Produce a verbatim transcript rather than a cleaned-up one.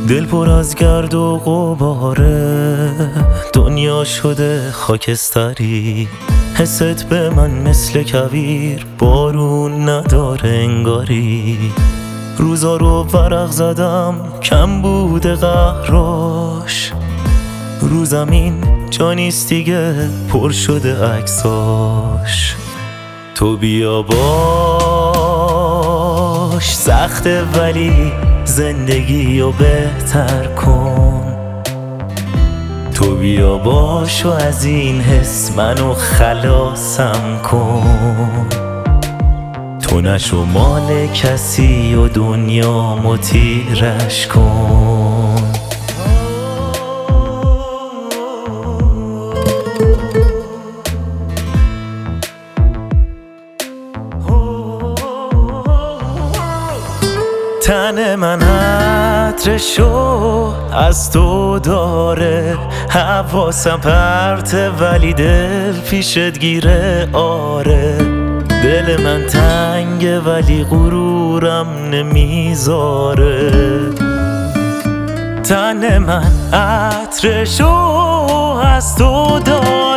دل پر از گرد و غباره، دنیا شده خاکستری. حست به من مثل کویر، بارون نداره انگاری. روزا رو ورق زدم کم بوده قهراش، رو زمین جا نیست دیگه پر شده عکساش. تو بیا باش، سخته ولی زندگی رو بهتر کن. تو بیا باش و از این حس منو خلاصم کن. تو نشو مال کسی و دنیا متیرش کن. تن من عطرشو از تو داره، حواسم پرته ولی دل پیشت گیره. آره دل من تنگه ولی غرورم نمیذاره. تن من عطرشو از تو داره،